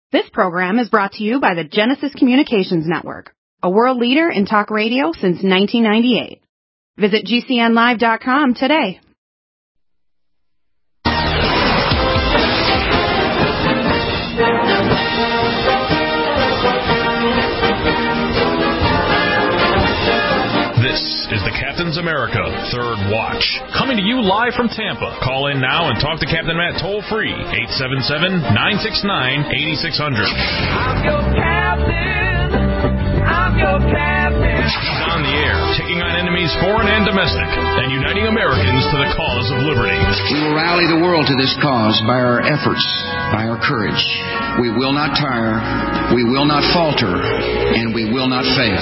This program is brought to you by the Genesis Communications Network, a world leader in talk radio since 1998. Visit GCNlive.com today. This is the Captain's America Third Watch, coming to you live from Tampa. Call in now and talk to Captain Matt toll-free, 877-969-8600. I'm your captain. I'm your captain. He's on the air, taking on enemies foreign and domestic, and uniting Americans to the cause of liberty. We will rally the world to this cause by our efforts, by our courage. We will not tire, we will not falter, and we will not fail.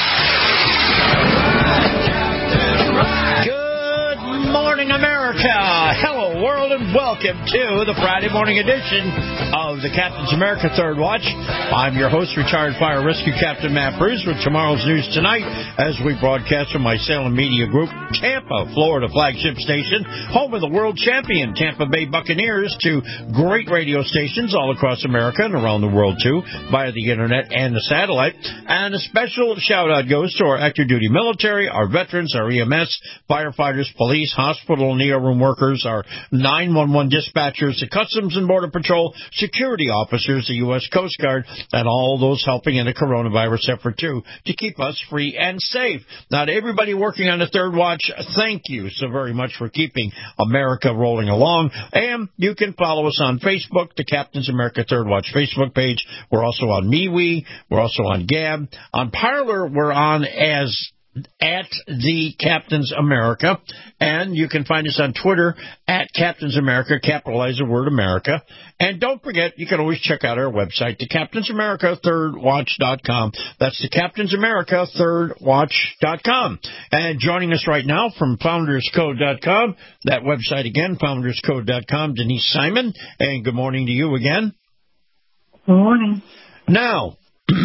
Good morning, America. Hello, world, and welcome to the Friday morning edition of the Captain's America Third Watch. I'm your host, retired fire rescue Captain Matt Bruce, with tomorrow's news tonight as we broadcast from my Salem Media Group, Tampa, Florida flagship station, home of the world champion Tampa Bay Buccaneers, to great radio stations all across America and around the world, too, via the internet and the satellite. And a special shout-out goes to our active duty military, our veterans, our EMS, firefighters, police, hospital and ER room workers, our 911 dispatchers, the Customs and Border Patrol, security officers, the U.S. Coast Guard, and all those helping in the coronavirus effort, too, to keep us free and safe. Now, to everybody working on the Third Watch, thank you so very much for keeping America rolling along. And you can follow us on Facebook, the Captain's America Third Watch Facebook page. We're also on MeWe. We're also on Gab. On Parler, we're on as at the Captain's America, and you can find us on Twitter at Captain's America, capitalize the word America. And don't forget, you can always check out our website, the Captain's America ThirdWatch.com. That's the Captain's America ThirdWatch.com. And joining us right now from FoundersCode.com, that website again, FoundersCode.com, Denise Simon. And good morning to you again. Good morning. Now,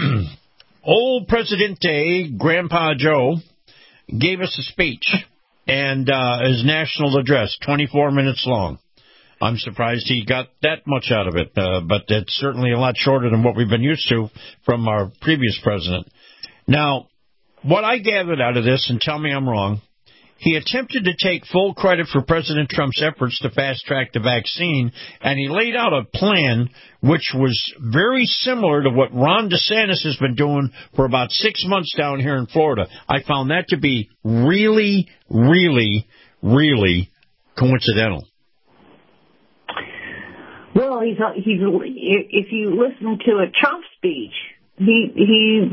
old Presidente, Grandpa Joe, gave us a speech and his national address, 24 minutes long. I'm surprised he got that much out of it, but it's certainly a lot shorter than what we've been used to from our previous president. Now, what I gathered out of this, and tell me I'm wrong, he attempted to take full credit for President Trump's efforts to fast-track the vaccine, and he laid out a plan which was very similar to what Ron DeSantis has been doing for about 6 months down here in Florida. I found that to be really, really, really coincidental. Well, he's if you listen to a Trump speech, he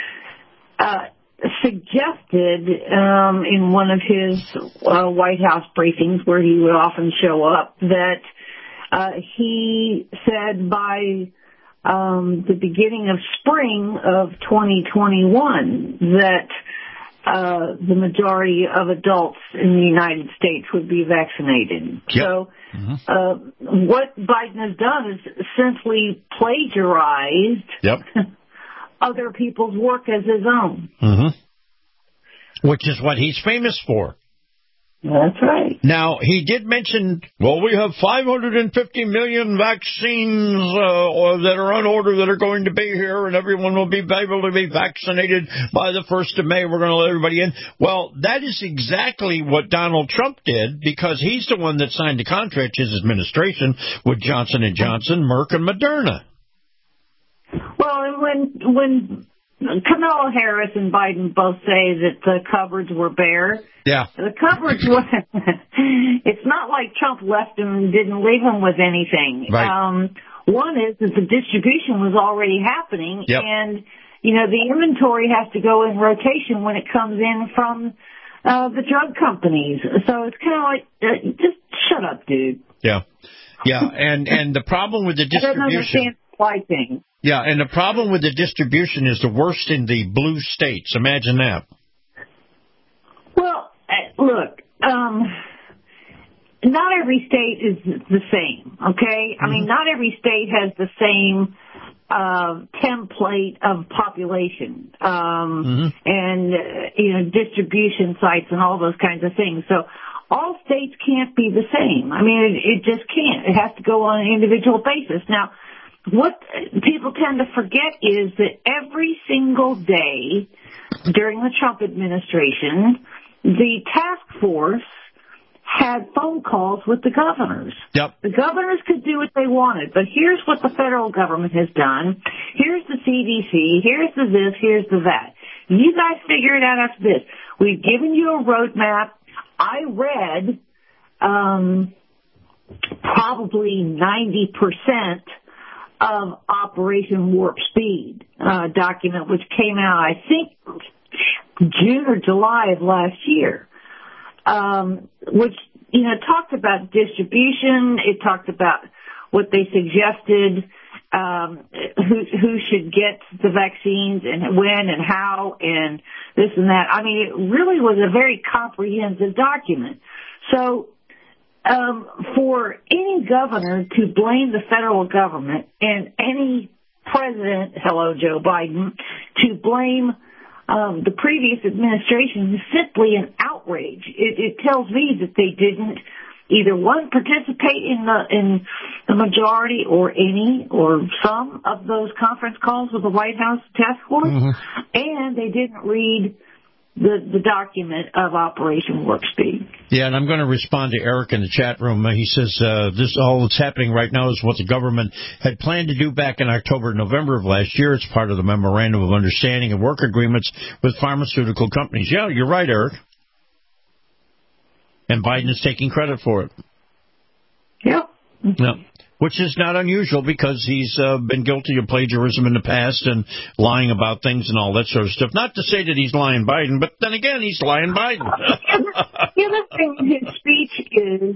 suggested in one of his White House briefings, where he would often show up, that he said by the beginning of spring of 2021 that the majority of adults in the United States would be vaccinated. Yep. So what Biden has done is essentially plagiarized other people's work as his own. Which is what he's famous for. That's right. Now, he did mention, well, we have 550 million vaccines that are on order that are going to be here, and everyone will be able to be vaccinated by the 1st of May. We're going to let everybody in. Well, that is exactly what Donald Trump did, because he's the one that signed the contract, his administration, with Johnson & Johnson, Merck, and Moderna. Well, and when Kamala Harris and Biden both say that the cupboards were bare, the cupboards were, it's not like Trump left them and didn't leave them with anything. Right. One is that the distribution was already happening, and, you know, the inventory has to go in rotation when it comes in from the drug companies. So it's kind of like, just shut up, dude. Yeah, and the problem with the distribution... I don't understand supply chain. Yeah, and the problem with the distribution is the worst in the blue states. Imagine that. Well, look, not every state is the same, okay? I mean, not every state has the same template of population and, you know, distribution sites and all those kinds of things. So all states can't be the same. I mean, it just can't. It has to go on an individual basis. Now, what people tend to forget is that every single day during the Trump administration, the task force had phone calls with the governors. Yep. The governors could do what they wanted, but here's what the federal government has done. Here's the CDC. Here's the this. Here's the that. You guys figure it out after this. We've given you a roadmap. I read probably 90% of Operation Warp Speed document, which came out, I think, June or July of last year, which, talked about distribution. It talked about what they suggested, who should get the vaccines and when and how and this and that. I mean, it really was a very comprehensive document. So, for any governor to blame the federal government and any president, hello, Joe Biden, to blame the previous administration is simply an outrage. It tells me that they didn't either one participate in the majority or any or some of those conference calls with the White House task force, and they didn't read the document of Operation Warp Speed. Yeah, and I'm going to respond to Eric in the chat room. He says this all that's happening right now is what the government had planned to do back in October, November of last year. It's part of the Memorandum of Understanding and Work Agreements with pharmaceutical companies. Yeah, you're right, Eric. And Biden is taking credit for it. Yep. Yeah. Which is not unusual because he's been guilty of plagiarism in the past and lying about things and all that sort of stuff. Not to say that he's lying Biden, but then again, he's lying Biden. The other thing in his speech is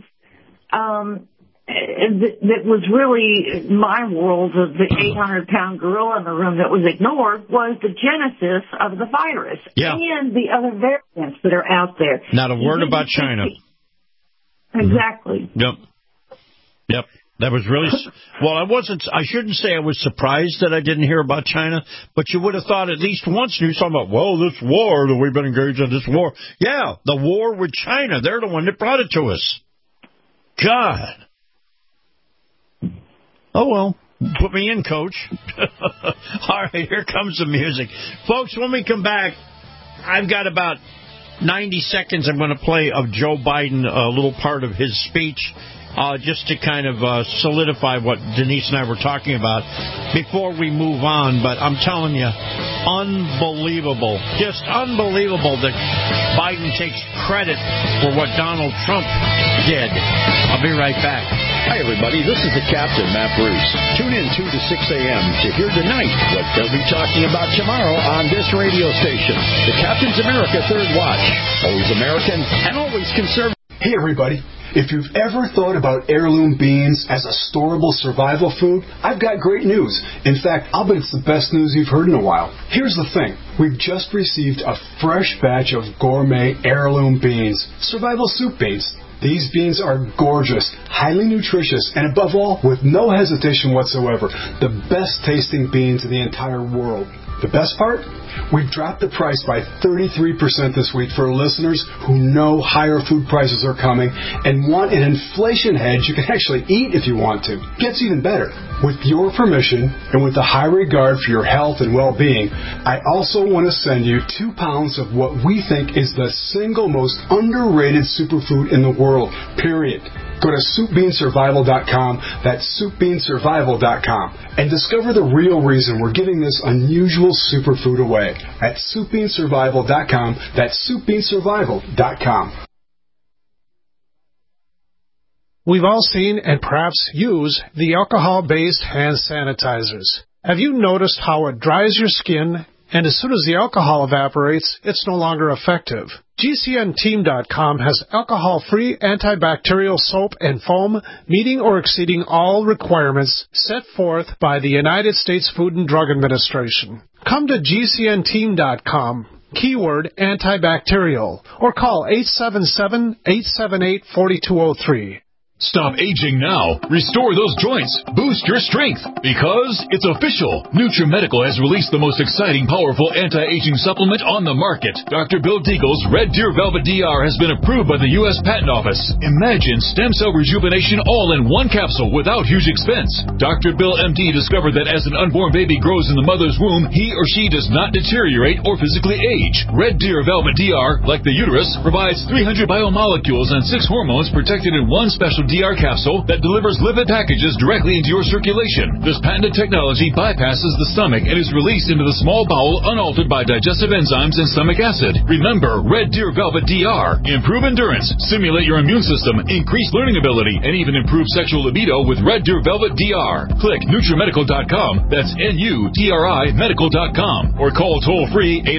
that was really my world of the 800-pound gorilla in the room that was ignored was the genesis of the virus and the other variants that are out there. Not a word about China. Exactly. Yep. That was really, well, I shouldn't say I was surprised that I didn't hear about China, but you would have thought at least once you were talking about, well, this war that we've been engaged in, this war. Yeah, the war with China. They're the one that brought it to us. God. Oh, well, put me in, Coach. All right, here comes the music. Folks, when we come back, I've got about 90 seconds I'm going to play of Joe Biden, a little part of his speech. Just to kind of solidify what Denise and I were talking about before we move on. But I'm telling you, unbelievable, just unbelievable that Biden takes credit for what Donald Trump did. I'll be right back. Hi, everybody. This is the Captain, Matt Bruce. Tune in 2 to 6 a.m. to hear tonight what they'll be talking about tomorrow on this radio station. The Captain's America Third Watch. Always American and always conservative. Hey, everybody. If you've ever thought about heirloom beans as a storable survival food, I've got great news. In fact, I'll bet it's the best news you've heard in a while. Here's the thing. We've just received a fresh batch of gourmet heirloom beans, survival soup beans. These beans are gorgeous, highly nutritious, and above all, with no hesitation whatsoever, the best tasting beans in the entire world. The best part? We've dropped the price by 33% this week for listeners who know higher food prices are coming and want an inflation hedge you can actually eat if you want to. Gets even better. With your permission and with a high regard for your health and well-being, I also want to send you 2 pounds of what we think is the single most underrated superfood in the world, period. Go to SoupBeanSurvival.com, that's SoupBeanSurvival.com, and discover the real reason we're giving this unusual superfood away at SoupBeanSurvival.com, that's SoupBeanSurvival.com. We've all seen and perhaps use the alcohol-based hand sanitizers. Have you noticed how it dries your skin, and as soon as the alcohol evaporates, it's no longer effective? GCNteam.com has alcohol-free antibacterial soap and foam meeting or exceeding all requirements set forth by the United States Food and Drug Administration. Come to GCNteam.com, keyword antibacterial, or call 877-878-4203. Stop aging now. Restore those joints. Boost your strength. Because it's official. NutriMedical has released the most exciting, powerful anti-aging supplement on the market. Dr. Bill Deagle's Red Deer Velvet DR has been approved by the U.S. Patent Office. Imagine stem cell rejuvenation all in one capsule without huge expense. Dr. Bill MD discovered that as an unborn baby grows in the mother's womb, he or she does not deteriorate or physically age. Red Deer Velvet DR, like the uterus, provides 300 biomolecules and 6 hormones protected in one special DR capsule that delivers lipid packages directly into your circulation. This patented technology bypasses the stomach and is released into the small bowel unaltered by digestive enzymes and stomach acid. Remember, Red Deer Velvet DR. Improve endurance, stimulate your immune system, increase learning ability, and even improve sexual libido with Red Deer Velvet DR. Click NutriMedical.com, that's N-U-T-R-I Medical.com, or call toll-free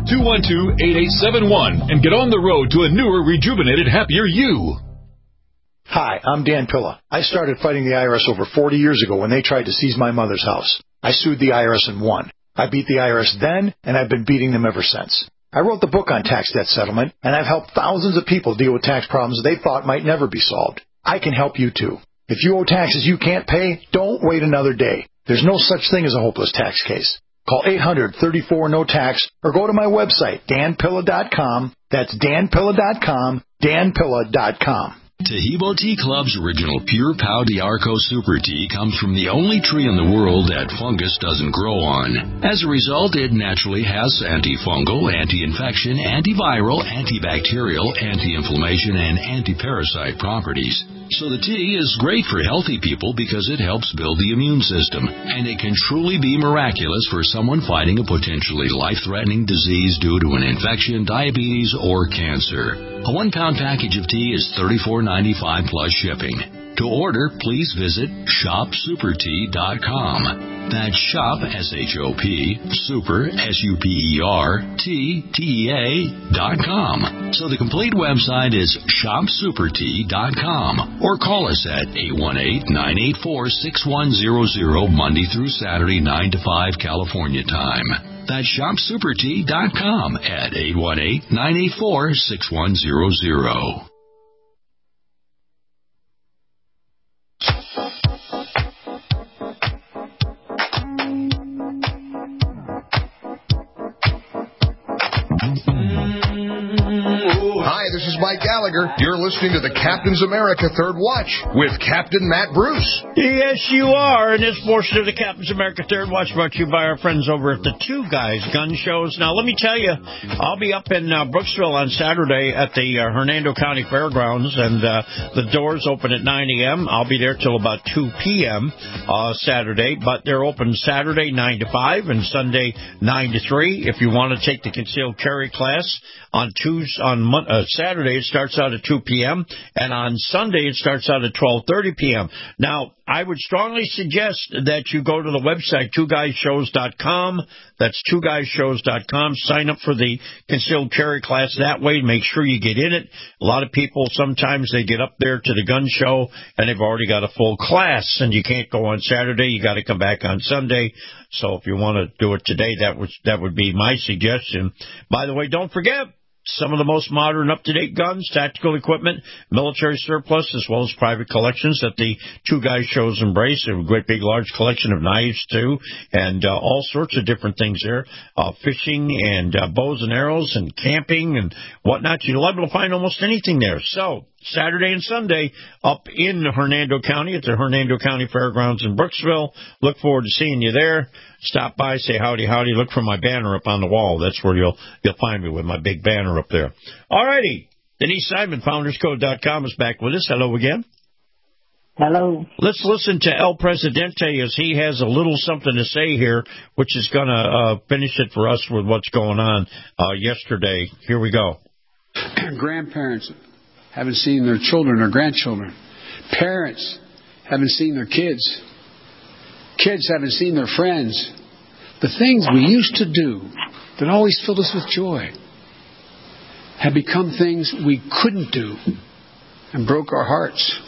888-212-8871 and get on the road to a newer, rejuvenated, happier you. Hi, I'm Dan Pilla. I started fighting the IRS over 40 years ago when they tried to seize my mother's house. I sued the IRS and won. I beat the IRS then, and I've been beating them ever since. I wrote the book on tax debt settlement, and I've helped thousands of people deal with tax problems they thought might never be solved. I can help you too. If you owe taxes you can't pay, don't wait another day. There's no such thing as a hopeless tax case. Call 800-34-NO-TAX or go to my website, danpilla.com. That's danpilla.com, danpilla.com. Tahibo Tea Club's original Pure Pau d'Arco Super Tea comes from the only tree in the world that fungus doesn't grow on. As a result, it naturally has antifungal, anti-infection, antiviral, antibacterial, anti-inflammation, and anti-parasite properties. So the tea is great for healthy people because it helps build the immune system, and it can truly be miraculous for someone fighting a potentially life-threatening disease due to an infection, diabetes, or cancer. A 1-pound package of tea is $34.95 plus shipping. To order, please visit shopsupertea.com. That's shop, S-H-O-P, super, S-U-P-E-R-T-T-E-A.com. So the complete website is shopsupertea.com. Or call us at 818-984-6100 Monday through Saturday, 9 to 5 California time. That's shopsupertea.com at 818-984-6100. Hi, this is Mike Gallagher. You're listening to the Captain's America Third Watch with Captain Matt Bruce. Yes, you are. In this portion of the Captain's America Third Watch brought to you by our friends over at the Two Guys Gun Shows. Now, let me tell you, I'll be up in Brooksville on Saturday at the Hernando County Fairgrounds, and the doors open at 9 a.m. I'll be there till about 2 p.m. Saturday, but they're open Saturday 9 to 5 and Sunday 9 to 3. If you want to take the concealed carry class on Saturday, it starts out at 2 p.m., and on Sunday, it starts out at 12:30 p.m. Now, I would strongly suggest that you go to the website, twoguyshows.com. That's twoguyshows.com. Sign up for the concealed carry class that way. Make sure you get in it. A lot of people, sometimes they get up there to the gun show, and they've already got a full class, and you can't go on Saturday. You got to come back on Sunday. So if you want to do it today, that would be my suggestion. By the way, don't forget, some of the most modern, up-to-date guns, tactical equipment, military surplus, as well as private collections that the Two Guys Shows embrace. A great big large collection of knives, too, and all sorts of different things there. Fishing and bows and arrows and camping and whatnot. You're liable to find almost anything there. So, Saturday and Sunday up in Hernando County at the Hernando County Fairgrounds in Brooksville. Look forward to seeing you there. Stop by, say howdy, howdy. Look for my banner up on the wall. That's where you'll find me with my big banner up there. All righty. Denise Simon, FoundersCode.com, is back with us. Hello again. Hello. Let's listen to El Presidente as he has a little something to say here, which is going to finish it for us with what's going on yesterday. Here we go. Grandparents haven't seen their children or grandchildren. Parents haven't seen their kids. Kids haven't seen their friends. The things we used to do that always filled us with joy have become things we couldn't do and broke our hearts.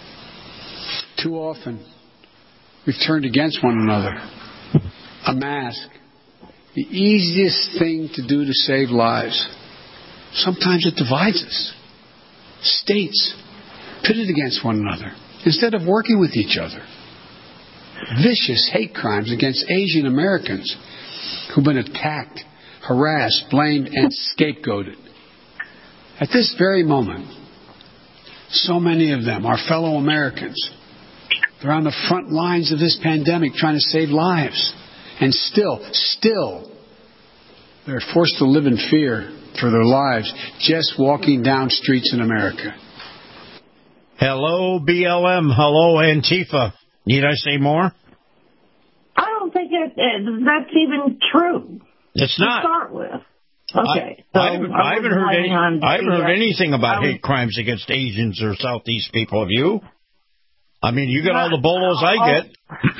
Too often, we've turned against one another. A mask, the easiest thing to do to save lives. Sometimes it divides us. States, pitted against one another, instead of working with each other. Vicious hate crimes against Asian Americans who've been attacked, harassed, blamed, and scapegoated. At this very moment, so many of them are fellow Americans. They're on the front lines of this pandemic trying to save lives. And still, they're forced to live in fear for their lives just walking down streets in America. Hello, BLM. Hello, Antifa. Need I say more? I don't think that's even true. It's not. To start with. Okay. I haven't heard anything about hate crimes against Asians or Southeast people. Have you? I mean, you get all the bolos I get.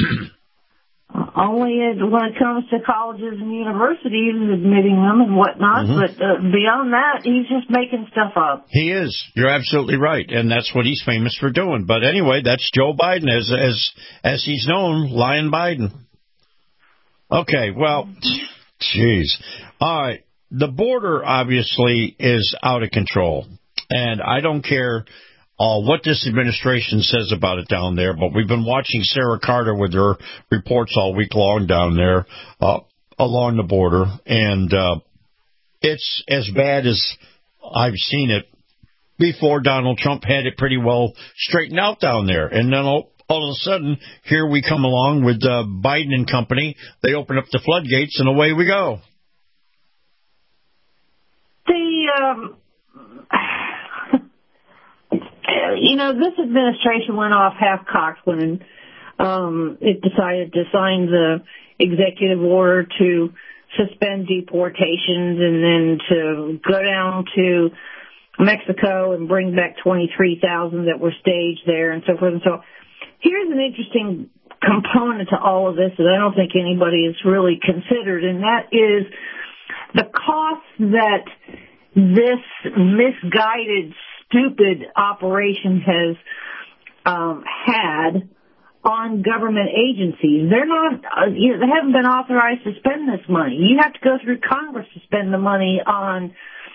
Only when it comes to colleges and universities admitting them and whatnot. Mm-hmm. But beyond that, he's just making stuff up. He is. You're absolutely right. And that's what he's famous for doing. But anyway, that's Joe Biden, as he's known, Lion Biden. Okay, well, jeez. All right. The border, obviously, is out of control. And I don't care what this administration says about it down there, but we've been watching Sarah Carter with her reports all week long down there along the border, and it's as bad as I've seen it before. Donald Trump had it pretty well straightened out down there, and then all of a sudden, here we come along with Biden and company. They open up the floodgates, and away we go. This administration went off half-cocked when it decided to sign the executive order to suspend deportations and then to go down to Mexico and bring back 23,000 that were staged there and so forth and so on. Here's an interesting component to all of this that I don't think anybody has really considered, and that is the cost that this misguided, stupid operation has had on government agencies. They're not, they haven't been authorized to spend this money. You have to go through Congress to spend the money on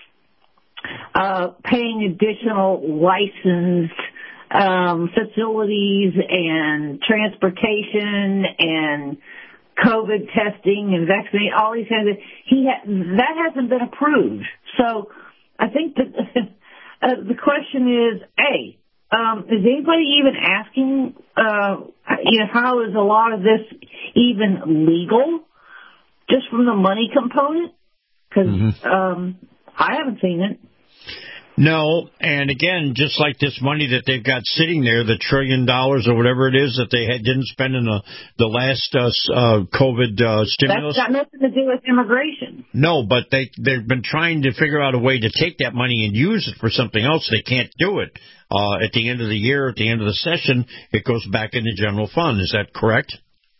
paying additional licensed facilities and transportation and COVID testing and vaccination, all these kinds of that hasn't been approved. So I think that the question is, is anybody even asking, how is a lot of this even legal, just from the money component? Because I haven't seen it. No, and again, just like this money that they've got sitting there, the $1 trillion or whatever it is that they didn't spend in the last COVID stimulus. That's got nothing to do with immigration. No, but they've been trying to figure out a way to take that money and use it for something else. They can't do it. At the end of the year, at the end of the session, it goes back in the general fund. Is that correct?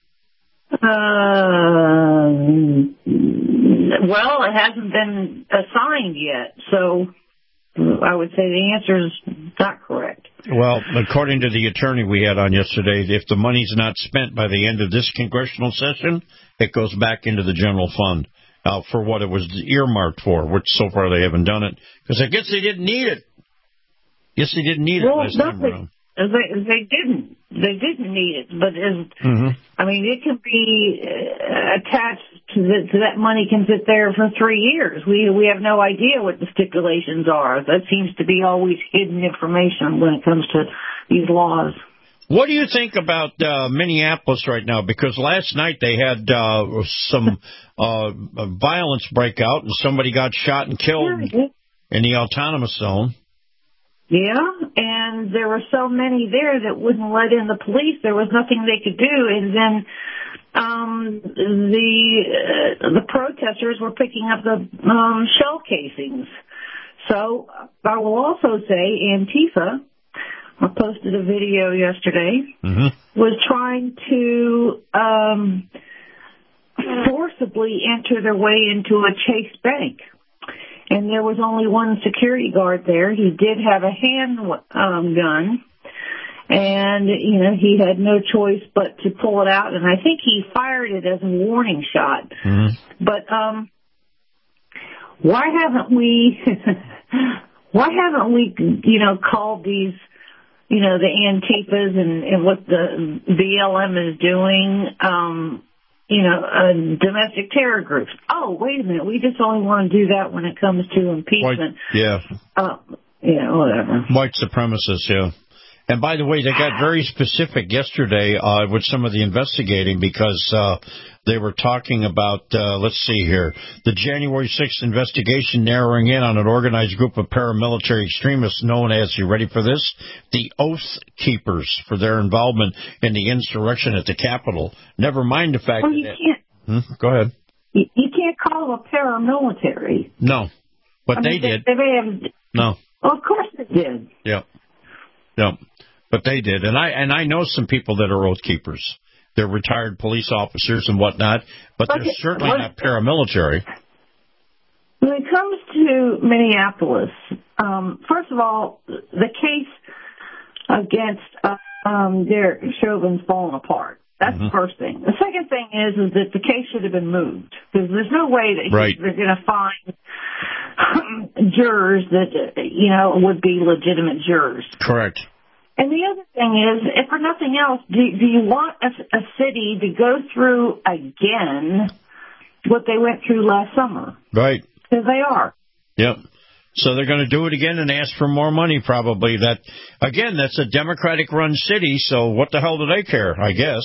Well, it hasn't been assigned yet, so I would say the answer is not correct. Well, according to the attorney we had on yesterday, if the money's not spent by the end of this congressional session, it goes back into the general fund for what it was earmarked for, which so far they haven't done it. Because I guess they didn't need it. Yes, they didn't need it last time around. They didn't. They didn't need it, but I mean, it could be attached to that money can sit there for 3 years. We have no idea what the stipulations are. That seems to be always hidden information when it comes to these laws. What do you think about Minneapolis right now? Because last night they had some violence break out and somebody got shot and killed in the autonomous zone. Yeah, and there were so many there that wouldn't let in the police. There was nothing they could do, and then the protesters were picking up the shell casings. So I will also say Antifa, I posted a video yesterday, was trying to forcibly enter their way into a Chase Bank. And there was only one security guard there. He did have a handgun, and, he had no choice but to pull it out. And I think he fired it as a warning shot. But why haven't we called these the Antifas and what the BLM is doing, domestic terror groups. Oh, wait a minute. We just only want to do that when it comes to impeachment. Whatever. White supremacists, yeah. And by the way, they got very specific yesterday with some of the investigating because they were talking about, let's see here, the January 6th investigation narrowing in on an organized group of paramilitary extremists known as, you ready for this? The Oath Keepers, for their involvement in the insurrection at the Capitol. Never mind the fact well, you can't. Go ahead. You can't call them a paramilitary. No, but they did. No. Well, of course they did. Yeah. But they did, and I know some people that are Oath Keepers. They're retired police officers and whatnot, but they're certainly not paramilitary. When it comes to Minneapolis, first of all, the case against Derek Chauvin's fallen apart. That's the first thing. The second thing is that the case should have been moved because there's no way that they're going to find jurors that would be legitimate jurors. Correct. And the other thing is, if for nothing else, do you want a city to go through again what they went through last summer? Right. Because they are. Yep. So they're going to do it again and ask for more money probably. That's a Democratic-run city, so what the hell do they care, I guess?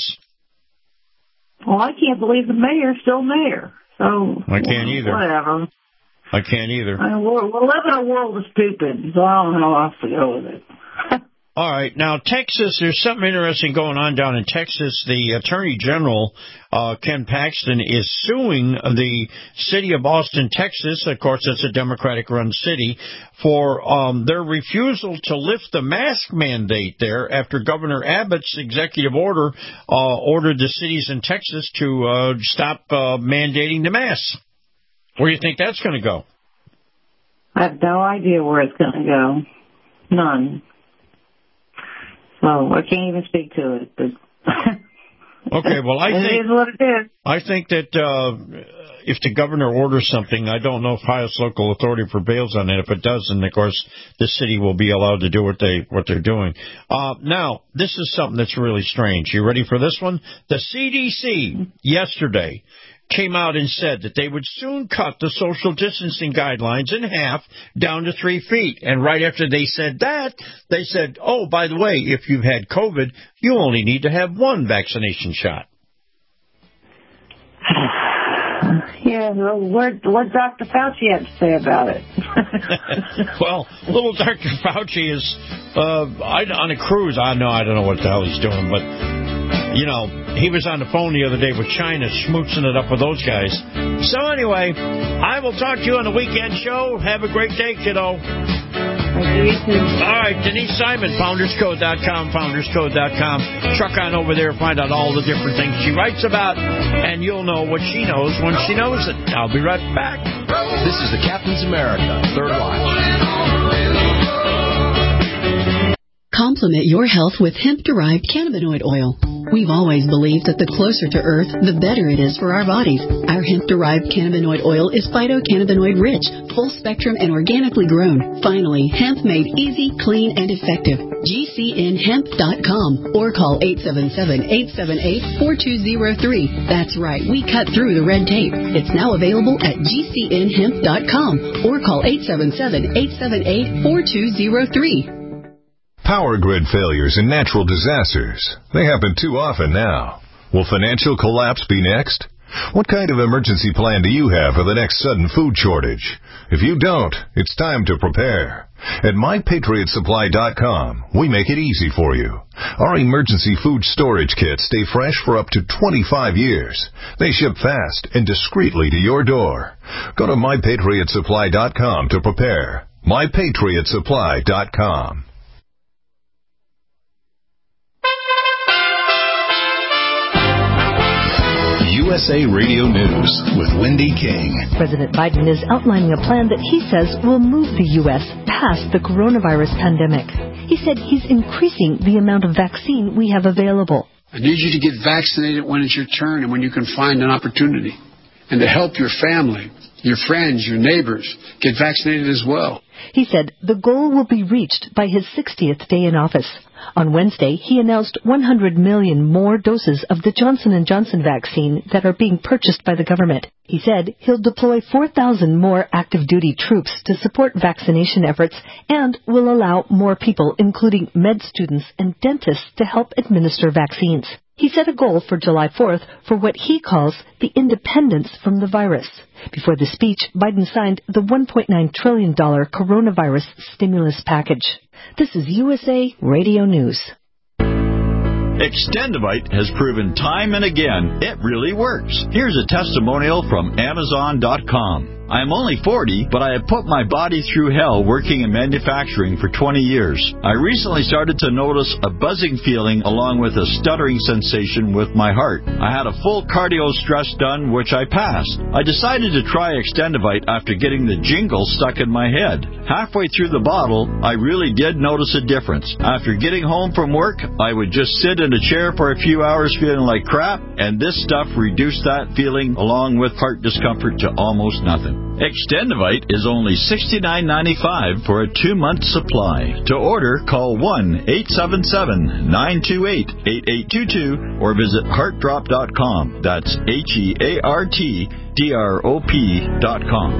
Well, I can't believe the mayor's still mayor. So I can't either. Whatever. I can't either. We're living in a world of stupid, so I don't know how else to go with it. All right. Now, Texas, there's something interesting going on down in Texas. The Attorney General, Ken Paxton, is suing the city of Austin, Texas. Of course, it's a Democratic-run city, for their refusal to lift the mask mandate there after Governor Abbott's executive order ordered the cities in Texas to stop mandating the masks. Where do you think that's going to go? I have no idea where it's going to go. None. So I can't even speak to it. But okay, well, it is what it is. I think that if the governor orders something, I don't know if highest local authority prevails on it. If it does, then, of course, the city will be allowed to do what they're doing. Now, this is something that's really strange. You ready for this one? The CDC yesterday came out and said that they would soon cut the social distancing guidelines in half down to 3 feet. And right after they said that, they said, oh, by the way, if you've had COVID, you only need to have one vaccination shot. Yeah, well, what Dr. Fauci had to say about it? Well, little Dr. Fauci is on a cruise. I don't know what the hell he's doing, but he was on the phone the other day with China, schmoozing it up with those guys. So anyway, I will talk to you on the weekend show. Have a great day, kiddo. All right, Denise Simon, founderscode.com, founderscode.com. Truck on over there, find out all the different things she writes about, and you'll know what she knows when she knows it. I'll be right back. This is the Captain's America Third Watch. Complement your health with hemp-derived cannabinoid oil. We've always believed that the closer to Earth, the better it is for our bodies. Our hemp-derived cannabinoid oil is phytocannabinoid-rich, full-spectrum, and organically grown. Finally, hemp made easy, clean, and effective. GCNhemp.com or call 877-878-4203. That's right, we cut through the red tape. It's now available at GCNhemp.com or call 877-878-4203. Power grid failures and natural disasters. They happen too often now. Will financial collapse be next? What kind of emergency plan do you have for the next sudden food shortage? If you don't, it's time to prepare. At MyPatriotSupply.com, we make it easy for you. Our emergency food storage kits stay fresh for up to 25 years. They ship fast and discreetly to your door. Go to MyPatriotSupply.com to prepare. MyPatriotSupply.com. USA Radio News with Wendy King. President Biden is outlining a plan that he says will move the U.S. past the coronavirus pandemic. He said he's increasing the amount of vaccine we have available. I need you to get vaccinated when it's your turn and when you can find an opportunity. And to help your family, your friends, your neighbors get vaccinated as well. He said the goal will be reached by his 60th day in office. On Wednesday, he announced 100 million more doses of the Johnson & Johnson vaccine that are being purchased by the government. He said he'll deploy 4,000 more active duty troops to support vaccination efforts and will allow more people, including med students and dentists, to help administer vaccines. He set a goal for July 4th for what he calls the independence from the virus. Before the speech, Biden signed the $1.9 trillion coronavirus stimulus package. This is USA Radio News. Extendivite has proven time and again it really works. Here's a testimonial from Amazon.com. I'm only 40, but I have put my body through hell working in manufacturing for 20 years. I recently started to notice a buzzing feeling along with a stuttering sensation with my heart. I had a full cardio stress done, which I passed. I decided to try Extendivite after getting the jingle stuck in my head. Halfway through the bottle, I really did notice a difference. After getting home from work, I would just sit in a chair for a few hours feeling like crap, and this stuff reduced that feeling along with heart discomfort to almost nothing. Extendivite is only $69.95 for a 2-month supply. To order, call 1-877-928-8822 or visit heartdrop.com. That's HEARTDROP.com.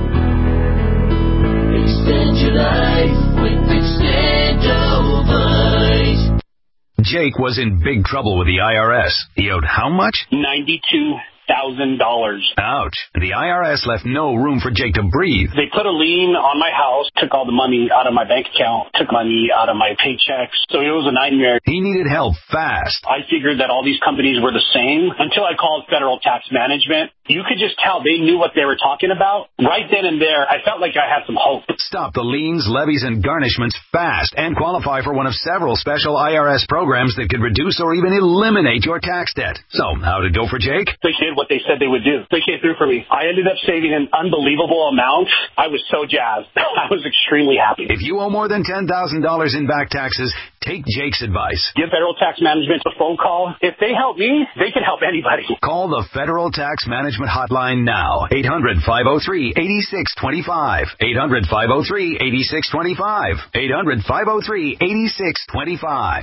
Extend your life with Extendivite. Jake was in big trouble with the IRS. He owed how much? $92,000. Ouch. The IRS left no room for Jake to breathe. They put a lien on my house, took all the money out of my bank account, took money out of my paychecks. So it was a nightmare. He needed help fast. I figured that all these companies were the same until I called Federal Tax Management. You could just tell they knew what they were talking about. Right then and there, I felt like I had some hope. Stop the liens, levies, and garnishments fast and qualify for one of several special IRS programs that could reduce or even eliminate your tax debt. So, how'd it go for Jake? They did what they said they would do. They came through for me. I ended up saving an unbelievable amount. I was so jazzed. I was extremely happy. If you owe more than $10,000 in back taxes, take Jake's advice. Give Federal Tax Management a phone call. If they help me, they can help anybody. Call the Federal Tax Management Hotline now. 800-503-8625. 800-503-8625. 800-503-8625.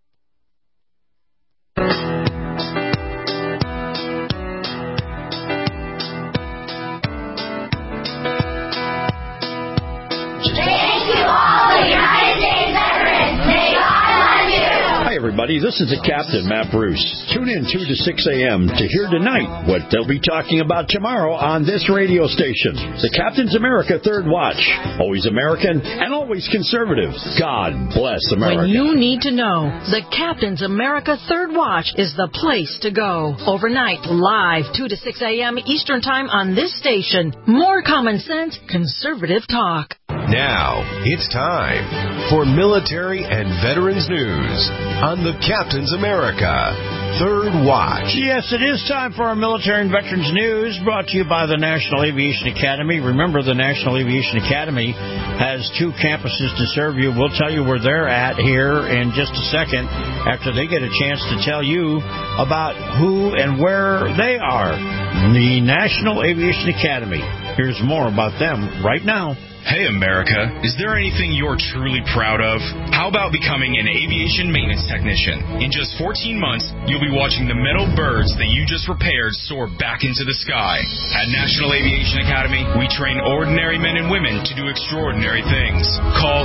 Hi, everybody. This is the Captain, Matt Bruce. Tune in 2 to 6 a.m. to hear tonight what they'll be talking about tomorrow on this radio station. The Captain's America Third Watch. Always American and always conservative. God bless America. When you need to know, the Captain's America Third Watch is the place to go. Overnight, live 2 to 6 a.m. Eastern Time on this station. More common sense, conservative talk. Now, it's time for military and veterans news on the Captain's America Third Watch. Yes, it is time for our military and veterans news, brought to you by the National Aviation Academy. Remember, the National Aviation Academy has 2 campuses to serve you. We'll tell you where they're at here in just a second after they get a chance to tell you about who and where they are. The National Aviation Academy. Here's more about them right now. Hey, America, is there anything you're truly proud of? How about becoming an aviation maintenance technician? In just 14 months, you'll be watching the metal birds that you just repaired soar back into the sky. At National Aviation Academy, we train ordinary men and women to do extraordinary things. Call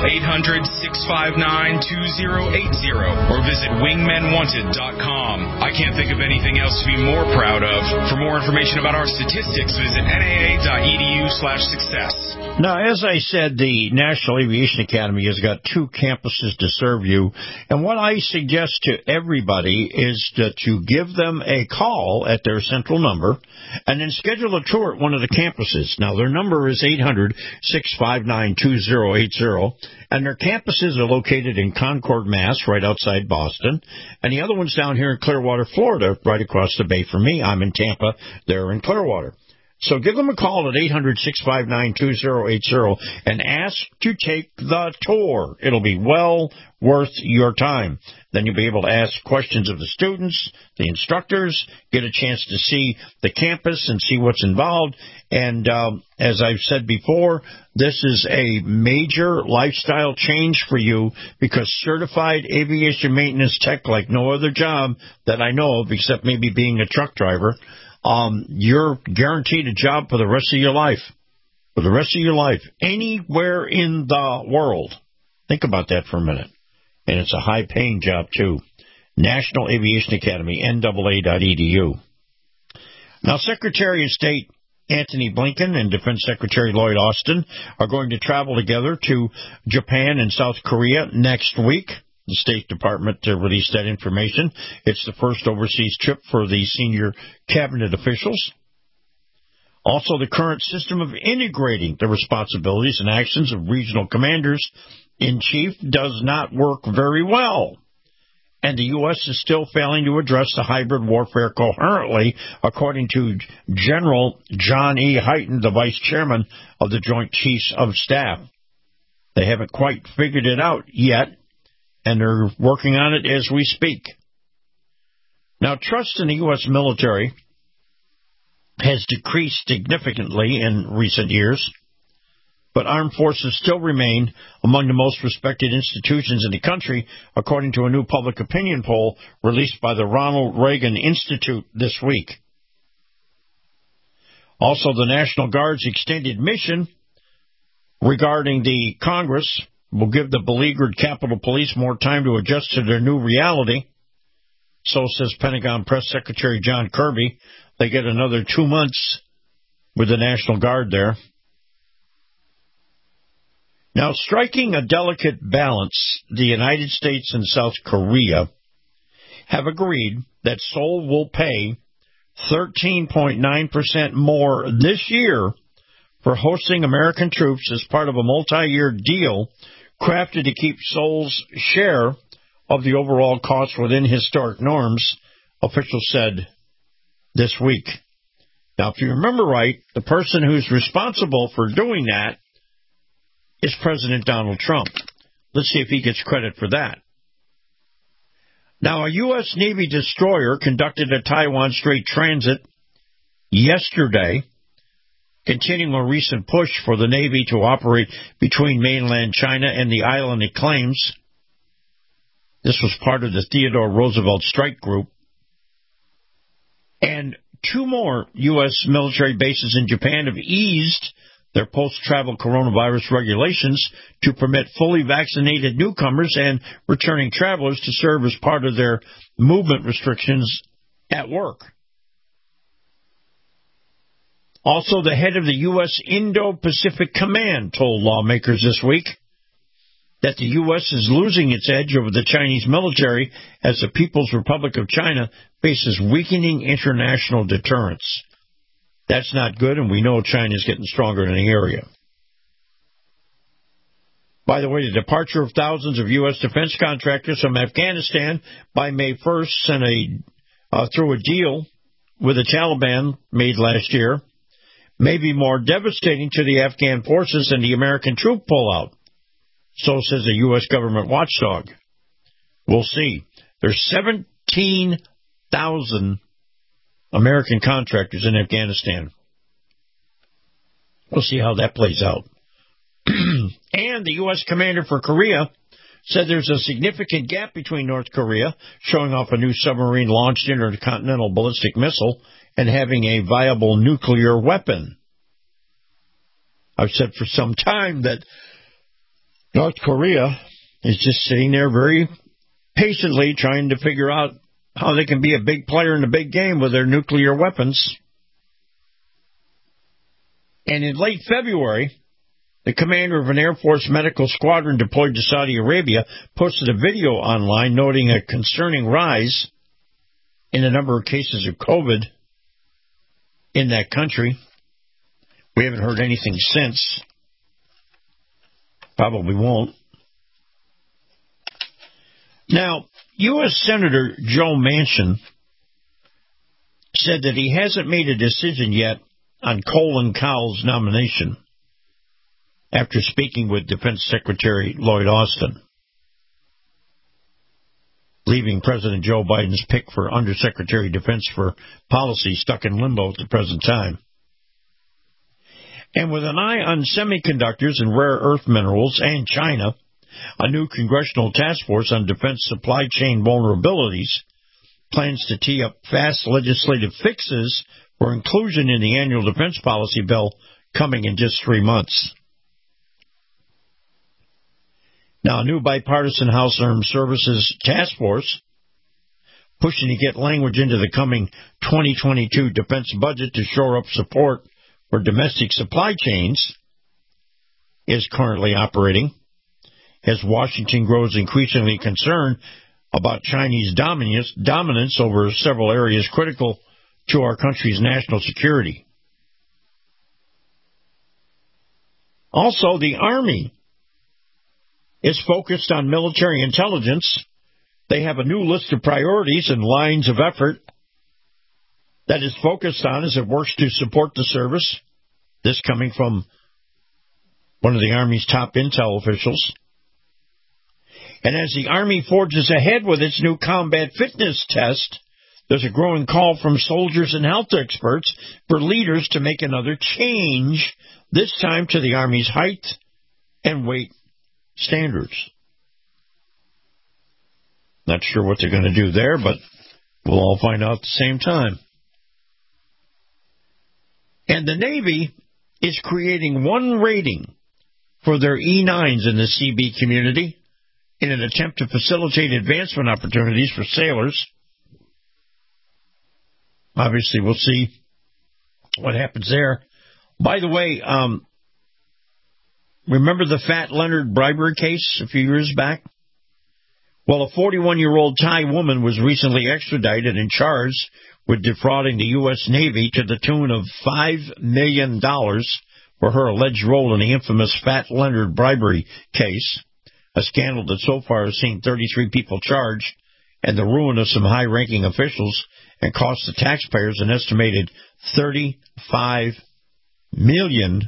800-659-2080 or visit wingmenwanted.com. I can't think of anything else to be more proud of. For more information about our statistics, visit naa.edu/success. Now, as I said, the National Aviation Academy has got 2 campuses to serve you, and what I suggest to everybody is that you give them a call at their central number and then schedule a tour at one of the campuses. Now, their number is 800-659-2080, and their campuses are located in Concord, Mass., right outside Boston, and the other one's down here in Clearwater, Florida, right across the bay from me. I'm in Tampa, they're in Clearwater. So give them a call at 800-659-2080 and ask to take the tour. It'll be well worth your time. Then you'll be able to ask questions of the students, the instructors, get a chance to see the campus and see what's involved. And as I've said before, this is a major lifestyle change for you because certified aviation maintenance tech like no other job that I know of except maybe being a truck driver, you're guaranteed a job for the rest of your life. For the rest of your life. Anywhere in the world. Think about that for a minute. And it's a high-paying job, too. National Aviation Academy, NAA.edu. Now, Secretary of State Antony Blinken and Defense Secretary Lloyd Austin are going to travel together to Japan and South Korea next week. The State Department released that information. It's the first overseas trip for the senior cabinet officials. Also, the current system of integrating the responsibilities and actions of regional commanders-in-chief does not work very well. And the U.S. is still failing to address the hybrid warfare coherently, according to General John E. Hyten, the Vice Chairman of the Joint Chiefs of Staff. They haven't quite figured it out yet, and they're working on it as we speak. Now, trust in the U.S. military has decreased significantly in recent years, but armed forces still remain among the most respected institutions in the country, according to a new public opinion poll released by the Ronald Reagan Institute this week. Also, the National Guard's extended mission regarding the Congress will give the beleaguered Capitol Police more time to adjust to their new reality. So says Pentagon Press Secretary John Kirby. They get another 2 months with the National Guard there. Now, striking a delicate balance, the United States and South Korea have agreed that Seoul will pay 13.9% more this year for hosting American troops as part of a multi-year deal crafted to keep Seoul's share of the overall cost within historic norms, officials said this week. Now, if you remember right, the person who's responsible for doing that is President Donald Trump. Let's see if he gets credit for that. Now, a U.S. Navy destroyer conducted a Taiwan Strait transit yesterday, continuing a recent push for the Navy to operate between mainland China and the island it claims. This was part of the Theodore Roosevelt Strike Group. And 2 more U.S. military bases in Japan have eased their post-travel coronavirus regulations to permit fully vaccinated newcomers and returning travelers to serve as part of their movement restrictions at work. Also, the head of the U.S. Indo-Pacific Command told lawmakers this week that the U.S. is losing its edge over the Chinese military as the People's Republic of China faces weakening international deterrence. That's not good, and we know China is getting stronger in the area. By the way, the departure of thousands of U.S. defense contractors from Afghanistan by May 1st sent through a deal with the Taliban made last year may be more devastating to the Afghan forces than the American troop pullout. So says a U.S. government watchdog. We'll see. There's 17,000 American contractors in Afghanistan. We'll see how that plays out. And the U.S. commander for Korea said there's a significant gap between North Korea showing off a new submarine-launched intercontinental ballistic missile and having a viable nuclear weapon. I've said for some time that North Korea is just sitting there very patiently trying to figure out how they can be a big player in the big game with their nuclear weapons. And in late February, the commander of an Air Force medical squadron deployed to Saudi Arabia posted a video online noting a concerning rise in the number of cases of COVID in that country. We haven't heard anything since. Probably won't. Now, U.S. Senator Joe Manchin said that he hasn't made a decision yet on Colin Cowell's nomination after speaking with Defense Secretary Lloyd Austin, leaving President Joe Biden's pick for Undersecretary of Defense for Policy stuck in limbo at the present time. And with an eye on semiconductors and rare earth minerals and China, a new congressional task force on defense supply chain vulnerabilities plans to tee up fast legislative fixes for inclusion in the annual defense policy bill coming in just 3 months. Now, a new bipartisan House Armed Services Task Force pushing to get language into the coming 2022 defense budget to shore up support for domestic supply chains is currently operating as Washington grows increasingly concerned about Chinese dominance over several areas critical to our country's national security. Also, the Army is focused on military intelligence. They have a new list of priorities and lines of effort that is focused on as it works to support the service. This coming from one of the Army's top intel officials. And as the Army forges ahead with its new combat fitness test, there's a growing call from soldiers and health experts for leaders to make another change, this time to the Army's height and weight standards. Not sure what they're going to do there, but we'll all find out at the same time. And the Navy is creating one rating for their E-9s in the CB community in an attempt to facilitate advancement opportunities for sailors. Obviously, we'll see what happens there. By the way, remember the Fat Leonard bribery case a few years back? Well, a 41-year-old Thai woman was recently extradited and charged with defrauding the U.S. Navy to the tune of $5 million for her alleged role in the infamous Fat Leonard bribery case, a scandal that so far has seen 33 people charged and the ruin of some high-ranking officials and cost the taxpayers an estimated $35 million.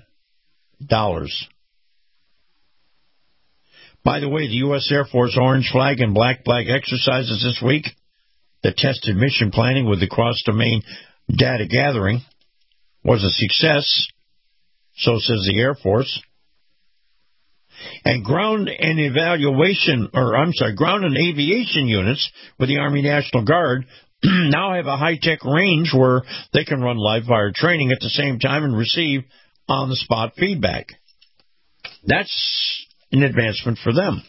By the way, the U.S. Air Force Orange Flag and Black Flag exercises this week that tested mission planning with the cross-domain data gathering was a success, so says the Air Force. And ground and aviation units with the Army National Guard now have a high-tech range where they can run live-fire training at the same time and receive on-the-spot feedback. That's an advancement for them.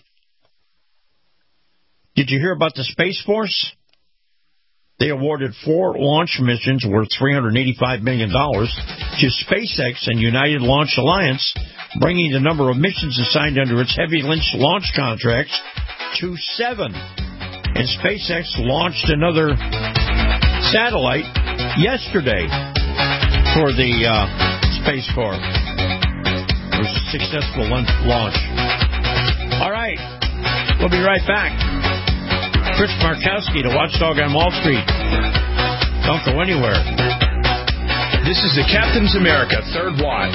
Did you hear about the Space Force? They awarded 4 launch missions worth $385 million to SpaceX and United Launch Alliance, bringing the number of missions assigned under its heavy launch contracts to 7. And SpaceX launched another satellite yesterday for the Space Corps. It was a successful launch. All right, we'll be right back. Chris Markowski, the Watchdog on Wall Street. Don't go anywhere. This is the Captain's America Third Watch.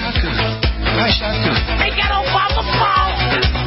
They got Obama phone.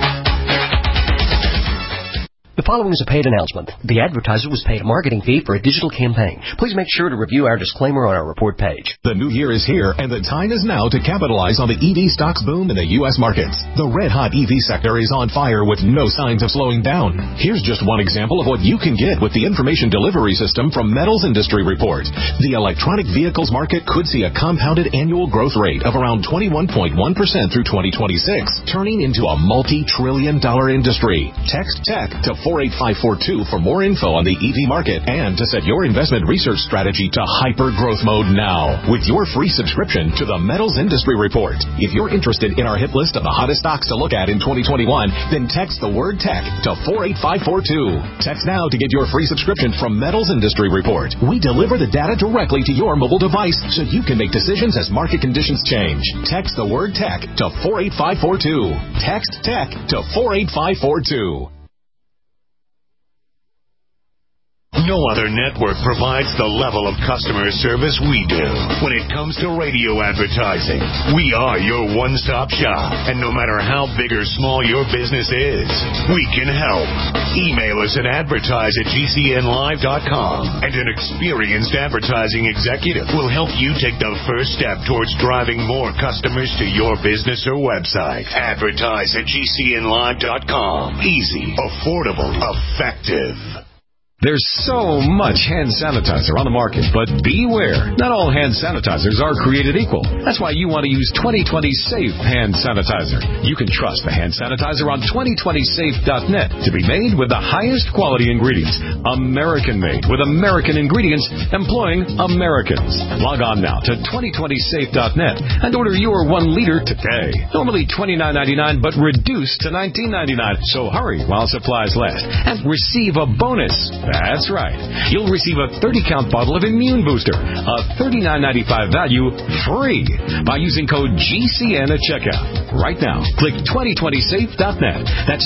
The following is a paid announcement. The advertiser was paid a marketing fee for a digital campaign. Please make sure to review our disclaimer on our report page. The new year is here, and the time is now to capitalize on the EV stocks boom in the U.S. markets. The red-hot EV sector is on fire with no signs of slowing down. Here's just one example of what you can get with the information delivery system from Metals Industry Report. The electronic vehicles market could see a compounded annual growth rate of around 21.1% through 2026, turning into a multi-trillion-dollar industry. Text TECH to 48542 for more info on the EV market and to set your investment research strategy to hyper-growth mode now with your free subscription to the Metals Industry Report. If you're interested in our hit list of the hottest stocks to look at in 2021, then text the word TECH to 48542. Text now to get your free subscription from Metals Industry Report. We deliver the data directly to your mobile device so you can make decisions as market conditions change. Text the word TECH to 48542. Text TECH to 48542. No other network provides the level of customer service we do. When it comes to radio advertising, we are your one-stop shop. And no matter how big or small your business is, we can help. Email us at advertise@gcnlive.com, and an experienced advertising executive will help you take the first step towards driving more customers to your business or website. Advertise@gcnlive.com. Easy, affordable, effective. There's so much hand sanitizer on the market, but beware. Not all hand sanitizers are created equal. That's why you want to use 2020 Safe Hand Sanitizer. You can trust the hand sanitizer on 2020safe.net to be made with the highest quality ingredients. American-made with American ingredients employing Americans. Log on now to 2020safe.net and order your 1 liter today. Normally $29.99, but reduced to $19.99. So hurry while supplies last and receive a bonus. That's right. You'll receive a 30-count bottle of Immune Booster, a $39.95 value, free by using code GCN at checkout. Right now, click 2020safe.net. That's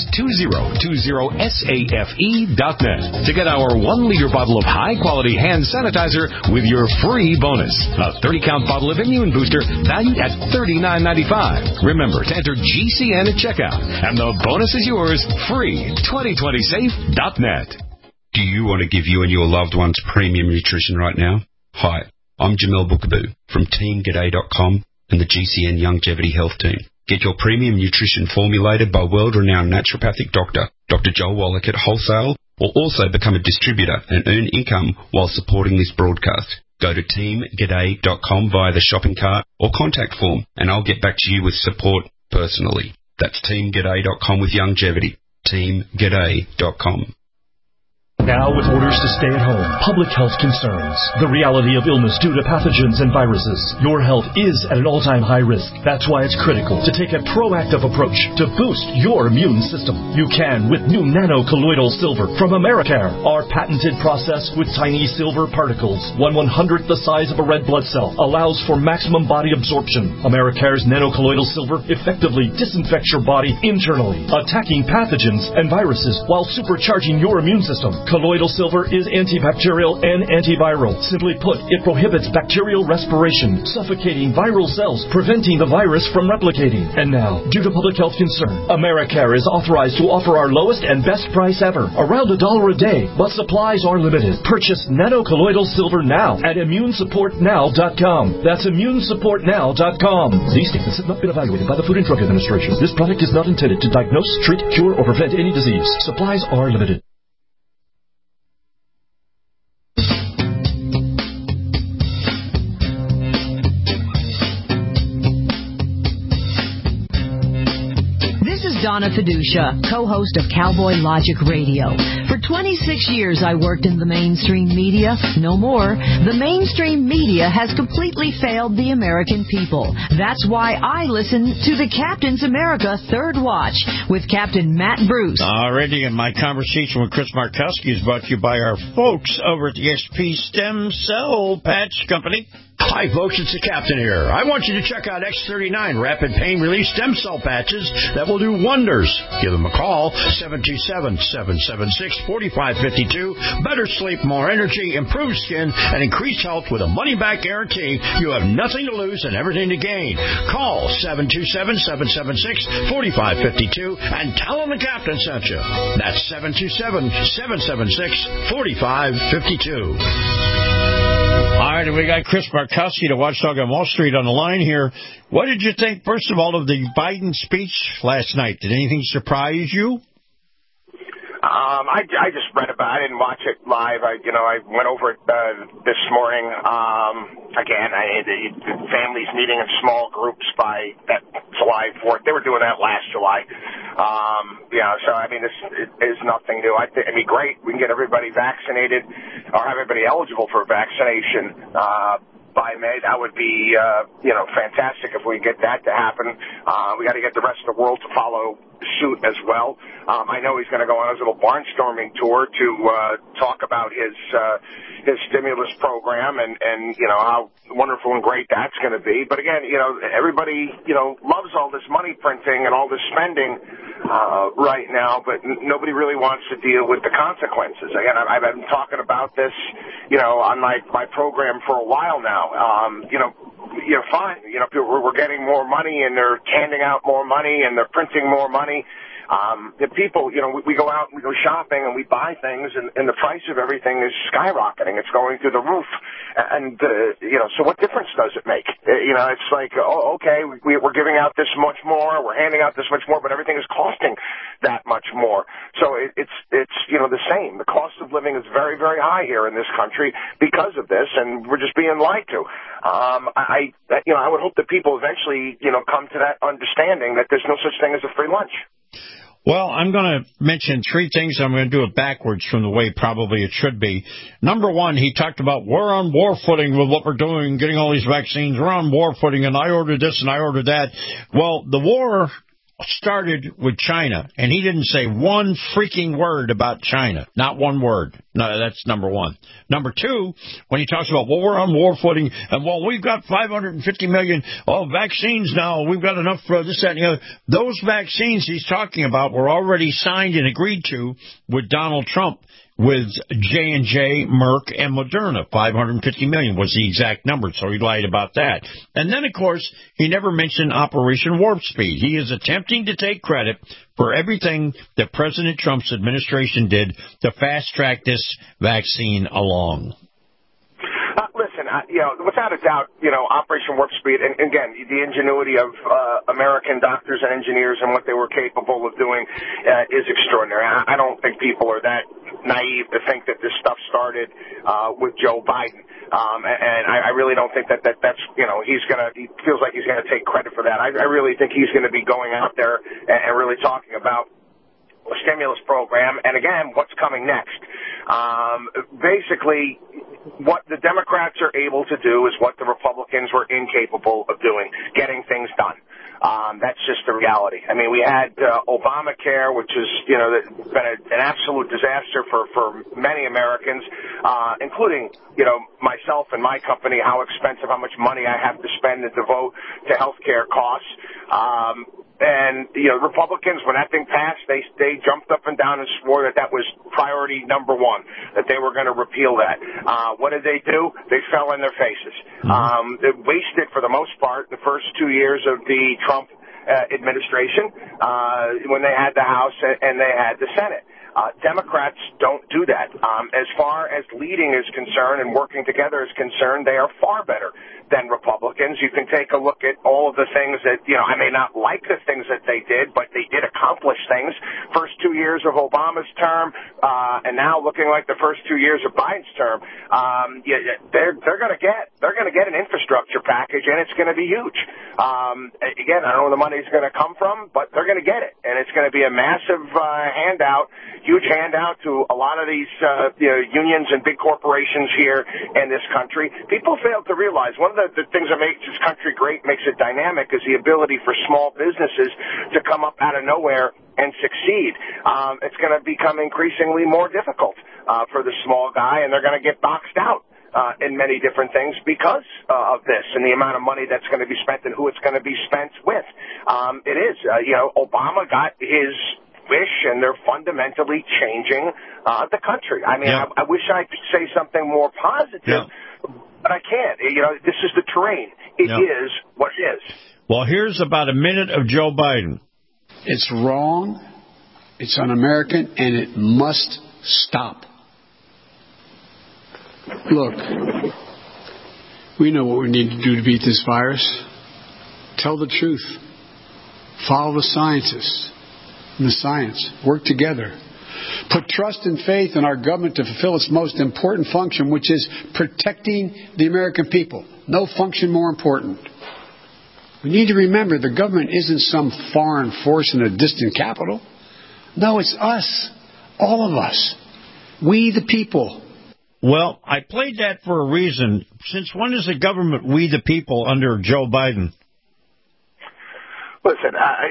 2020safe.net to get our 1-liter bottle of high-quality hand sanitizer with your free bonus. A 30-count bottle of Immune Booster valued at $39.95. Remember to enter GCN at checkout, and the bonus is yours, free. 2020safe.net. Do you want to give you and your loved ones premium nutrition right now? Hi, I'm Jamel Bookaboo from TeamGaday.com and the GCN Longevity Health Team. Get your premium nutrition formulated by world-renowned naturopathic doctor, Dr. Joel Wallach at Wholesale, or also become a distributor and earn income while supporting this broadcast. Go to TeamGaday.com via the shopping cart or contact form, and I'll get back to you with support personally. That's TeamGaday.com with longevity. TeamGaday.com. Now with orders to stay at home, public health concerns, the reality of illness due to pathogens and viruses, your health is at an all-time high risk. That's why it's critical to take a proactive approach to boost your immune system. You can with new nano-colloidal silver from Americare. Our patented process with tiny silver particles, 1/100th the size of a red blood cell, allows for maximum body absorption. Americare's nano-colloidal silver effectively disinfects your body internally, attacking pathogens and viruses while supercharging your immune system. Colloidal silver is antibacterial and antiviral. Simply put, it prohibits bacterial respiration, suffocating viral cells, preventing the virus from replicating. And now, due to public health concern, Americare is authorized to offer our lowest and best price ever, around $1 a day, but supplies are limited. Purchase nano-colloidal silver now at immunesupportnow.com. That's immunesupportnow.com. These statements have not been evaluated by the Food and Drug Administration. This product is not intended to diagnose, treat, cure, or prevent any disease. Supplies are limited. Donna Fiducia, co-host of Cowboy Logic Radio. For 26 years, I worked in the mainstream media. No more. The mainstream media has completely failed the American people. That's why I listen to the Captain's America Third Watch with Captain Matt Bruce. Already, and my conversation with Chris Markowski is brought to you by our folks over at the SP Stem Cell Patch Company. Hi, folks, it's the Captain here. I want you to check out X39 Rapid Pain Relief Stem Cell Patches that will do wonders. Give them a call, 727-776-4552. Better sleep, more energy, improved skin, and increased health with a money-back guarantee. You have nothing to lose and everything to gain. Call 727-776-4552 and tell them the Captain sent you. That's 727-776-4552. All right, and we got Chris Markowski, the Watchdog on Wall Street, on the line here. What did you think, first of all, of the Biden speech last night? Did anything surprise you? I just read about it. I didn't watch it live. I went over it this morning. Again, the families meeting in small groups by that July 4th. They were doing that last July. So, I mean, this is nothing new. I mean, great. We can get everybody vaccinated or have everybody eligible for vaccination by May. That would be, fantastic if we get that to happen. We got to get the rest of the world to follow suit as well. I know he's going to go on his little barnstorming tour to talk about his stimulus program and you know how wonderful and great that's going to be. But again, you know, everybody loves all this money printing and all this spending right now, but nobody really wants to deal with the consequences. Again, I've been talking about this, on my program for a while now. Fine. We're getting more money and they're handing out more money and they're printing more money. The people, we go out and we go shopping and we buy things and the price of everything is skyrocketing. It's going through the roof. And, so what difference does it make? It's like, okay, we're giving out this much more, we're handing out this much more, but everything is costing that much more. So it's the same. The cost of living is very, very high here in this country because of this, and we're just being lied to. I would hope that people eventually, come to that understanding that there's no such thing as a free lunch. Well, I'm going to mention three things. I'm going to do it backwards from the way probably it should be. Number one, he talked about we're on war footing with what we're doing, getting all these vaccines. We're on war footing, and I ordered this and I ordered that. Well, the war started with China, and he didn't say one freaking word about China. Not one word. No, that's number one. Number two, when he talks about, well, we're on war footing, and, well, we've got 550 million vaccines now. We've got enough for this, that, and the other. Those vaccines he's talking about were already signed and agreed to with Donald Trump, with J&J, Merck, and Moderna. 550 million was the exact number, so he lied about that. And then, of course, he never mentioned Operation Warp Speed. He is attempting to take credit for everything that President Trump's administration did to fast-track this vaccine along. Listen, without a doubt, Operation Warp Speed, and again, the ingenuity of American doctors and engineers and what they were capable of doing is extraordinary. I don't think people are that naive to think that this stuff started with Joe Biden. And I really don't think that's, he feels like he's going to take credit for that. I really think he's going to be going out there and really talking about a stimulus program, and again, what's coming next. Basically, what the Democrats are able to do is what the Republicans were incapable of doing, getting things done. That's just the reality. I mean, we had Obamacare, which has been an absolute disaster for many Americans, including myself and my company. How expensive, how much money I have to spend and devote to health care costs. And, Republicans, when that thing passed, they jumped up and down and swore that was priority number one, that they were going to repeal that. What did they do? They fell in their faces. They wasted, for the most part, the first 2 years of the Trump administration when they had the House and they had the Senate. Democrats don't do that. As far as leading is concerned and working together is concerned, they are far better than Republicans. You can take a look at all of the things that, I may not like the things that they did, but they did accomplish things. First 2 years of Obama's term, and now looking like the first 2 years of Biden's term, they're going to get an infrastructure package, and it's going to be huge. Again, I don't know where the money's going to come from, but they're going to get it, and it's going to be a massive handout, huge handout to a lot of these unions and big corporations here in this country. People fail to realize one of the things that makes this country great, makes it dynamic, is the ability for small businesses to come up out of nowhere and succeed. It's going to become increasingly more difficult for the small guy, and they're going to get boxed out in many different things because of this and the amount of money that's going to be spent and who it's going to be spent with. It is. Obama got his wish, and they're fundamentally changing the country. I mean, I wish I could say something more positive, but I can't. This is the terrain. It is what it is. Well, here's about a minute of Joe Biden. It's wrong, it's un-American, and it must stop. Look, we know what we need to do to beat this virus. Tell the truth. Follow the scientists and the science. Work together. Put trust and faith in our government to fulfill its most important function, which is protecting the American people. No function more important. We need to remember the government isn't some foreign force in a distant capital. No, it's us. All of us. We the people. Well, I played that for a reason. Since when is the government we the people under Joe Biden? Listen,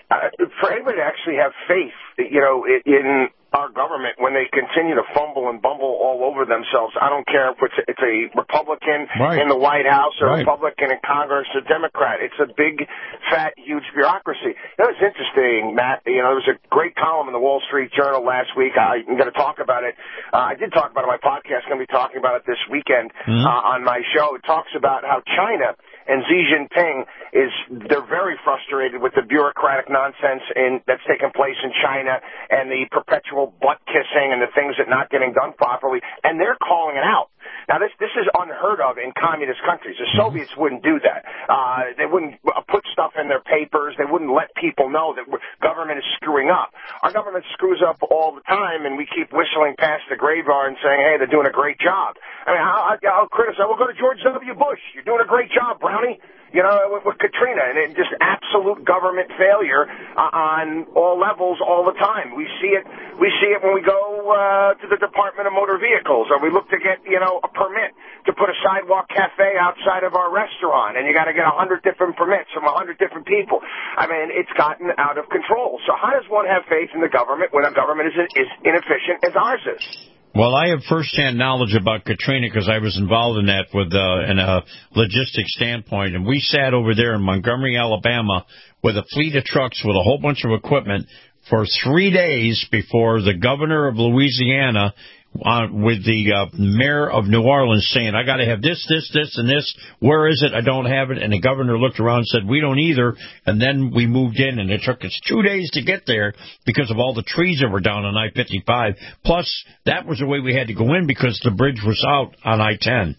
For anybody to actually have faith, in our government when they continue to fumble and bumble all over themselves, I don't care if it's a Republican in the White House or a Republican in Congress or Democrat. It's a big, fat, huge bureaucracy. It's interesting, Matt. There was a great column in the Wall Street Journal last week. I'm going to talk about it. I did talk about it on my podcast. I'm going to be talking about it this weekend on my show. It talks about how China and Xi Jinping they're very frustrated with the bureaucratic nonsense that's taking place in China and the perpetual butt kissing and the things that not getting done properly, and they're calling it out. Now, this is unheard of in communist countries. The Soviets wouldn't do that. They wouldn't put stuff in their papers. They wouldn't let people know that government is screwing up. Our government screws up all the time, and we keep whistling past the graveyard and saying, hey, they're doing a great job. I mean, I'll criticize. We'll go to George W. Bush. You're doing a great job, Brownie. With Katrina, and just absolute government failure on all levels all the time. We see it when we go to the Department of Motor Vehicles, or we look to get, a permit to put a sidewalk cafe outside of our restaurant, and you got to get 100 different permits from 100 different people. I mean, it's gotten out of control. So how does one have faith in the government when a government is inefficient as ours is? Well, I have firsthand knowledge about Katrina because I was involved in that in a logistics standpoint. And we sat over there in Montgomery, Alabama, with a fleet of trucks with a whole bunch of equipment for 3 days before the governor of Louisiana with the mayor of New Orleans saying, I got to have this, and this. Where is it? I don't have it. And the governor looked around and said, we don't either. And then we moved in, and it took us 2 days to get there because of all the trees that were down on I-55. Plus, that was the way we had to go in because the bridge was out on I-10.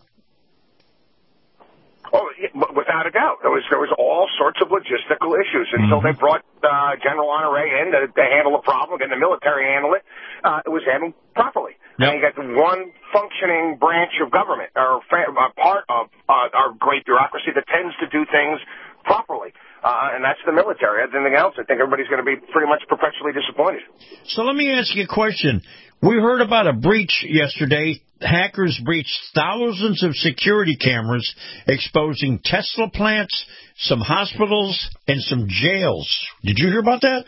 Oh, without a doubt. There was all sorts of logistical issues until they brought General Honoré in to handle the problem, and the military handled it. It was handled properly. Yep. And you got one functioning branch of government, or part of our great bureaucracy that tends to do things properly. And that's the military. Anything else, I think everybody's going to be pretty much perpetually disappointed. So let me ask you a question. We heard about a breach yesterday. Hackers breached thousands of security cameras, exposing Tesla plants, some hospitals, and some jails. Did you hear about that?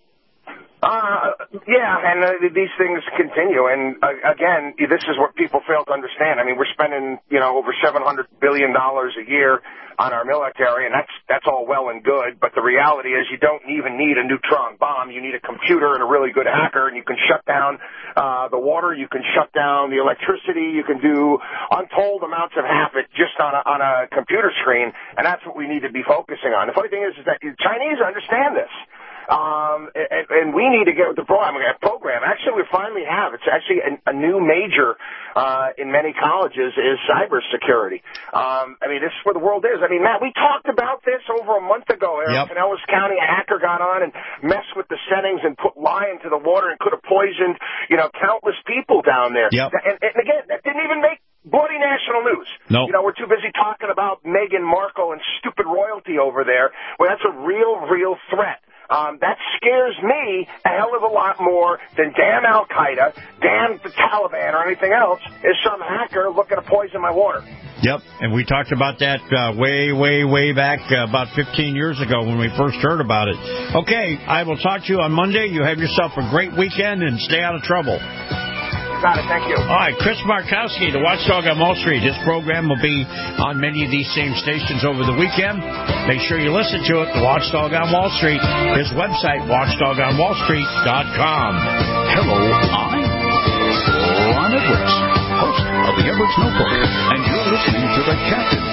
Yeah, and these things continue. And again, this is what people fail to understand. I mean, we're spending, over $700 billion a year on our military, and that's all well and good. But the reality is you don't even need a neutron bomb. You need a computer and a really good hacker, and you can shut down the water. You can shut down the electricity. You can do untold amounts of havoc just on a computer screen, and that's what we need to be focusing on. The funny thing is that the Chinese understand this. And we need to get with the program. Actually, we finally have. It's actually a new major in many colleges is cybersecurity. This is where the world is. Matt, we talked about this over a month ago. In Pinellas County, a hacker got on and messed with the settings and put lye into the water and could have poisoned, countless people down there. Yep. And again, that didn't even make bloody national news. No. We're too busy talking about Meghan Markle and stupid royalty over there. Well, that's a real threat. That scares me a hell of a lot more than damn Al-Qaeda, damn the Taliban, or anything else, is some hacker looking to poison my water. Yep, and we talked about that way back about 15 years ago when we first heard about it. Okay, I will talk to you on Monday. You have yourself a great weekend and stay out of trouble. Got it. Thank you. All right, Chris Markowski, the Watchdog on Wall Street. His program will be on many of these same stations over the weekend. Make sure you listen to it, the Watchdog on Wall Street. His website, watchdogonwallstreet.com. Hello, I'm Ron Edwards, host of the Edwards Notebook, and you're listening to The Captain.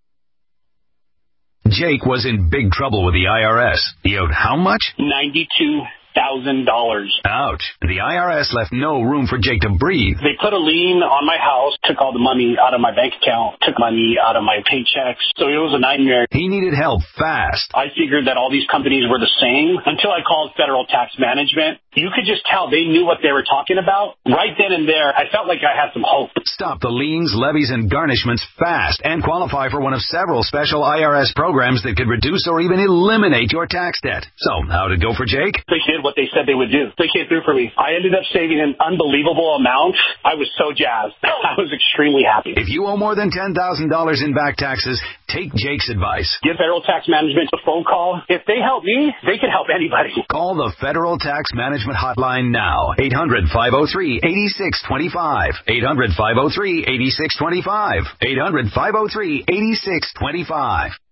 Jake was in big trouble with the IRS. He owed how much? $92,000. Ouch. The IRS left no room for Jake to breathe. They put a lien on my house, took all the money out of my bank account, took money out of my paychecks. So it was a nightmare. He needed help fast. I figured that all these companies were the same until I called Federal Tax Management. You could just tell they knew what they were talking about. Right then and there, I felt like I had some hope. Stop the liens, levies, and garnishments fast and qualify for one of several special IRS programs that could reduce or even eliminate your tax debt. So, how'd it go for Jake? They did what they said they would do. They came through for me. I ended up saving an unbelievable amount. I was so jazzed. I was extremely happy. If you owe more than $10,000 in back taxes, take Jake's advice. Give Federal Tax Management a phone call. If they help me, they can help anybody. Call the Federal Tax Management Hotline now. 800-503-8625. 800-503-8625. 800-503-8625.